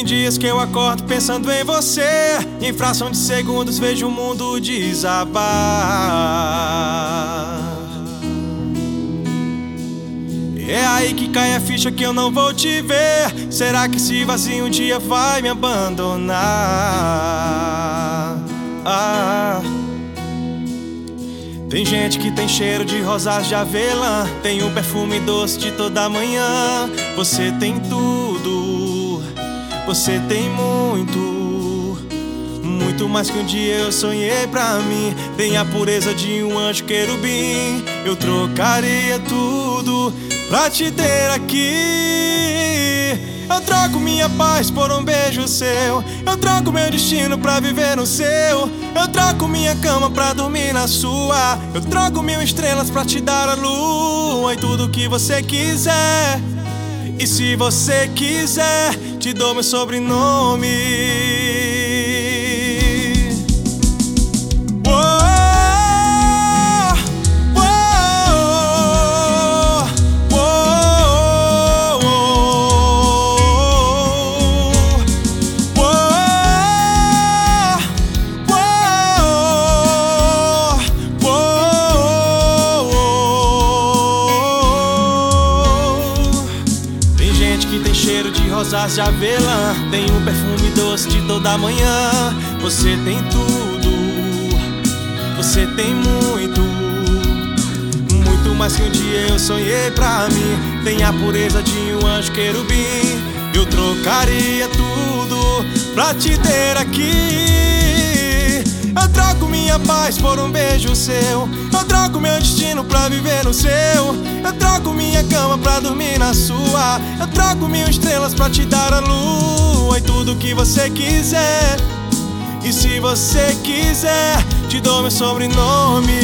Tem dias que eu acordo pensando em você, e em fração de segundos vejo o mundo desabar. É aí que cai a ficha que eu não vou te ver. Será que esse vazio um dia vai me abandonar? Tem gente que tem cheiro de rosas de avelã, tem o perfume doce de toda manhã. Você tem tudo, você tem muito, muito mais que um dia eu sonhei pra mim. Tem a pureza de um anjo querubim. Eu trocaria tudo pra te ter aqui. Eu troco minha paz por um beijo seu. Eu troco meu destino pra viver no seu. Eu troco minha cama pra dormir na sua. Eu troco 1000 estrelas pra te dar a lua e tudo que você quiser. E se você quiser, te dou meu sobrenome. Cheiro de rosas de avelã, tem um perfume doce de toda manhã. Você tem tudo, você tem muito, muito mais que um dia eu sonhei pra mim. Tem a pureza de um anjo querubim. Eu trocaria tudo pra te ter aqui. Eu troco minha paz por um beijo seu. Eu troco meu destino pra viver no seu. Eu troco minha cama pra dormir na sua. Eu troco 1000 estrelas pra te dar a lua e tudo que você quiser. E se você quiser, te dou meu sobrenome.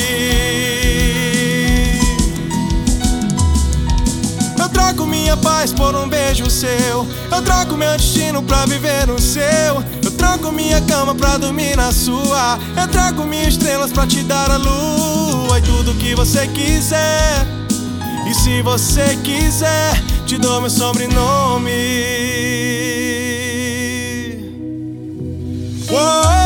Eu troco minha paz por um beijo seu. Eu troco meu destino pra viver no seu. Eu troco minha cama pra dormir na sua. Eu troco 1000 estrelas pra te dar a lua e tudo que você quiser. E se você quiser, te dou meu sobrenome.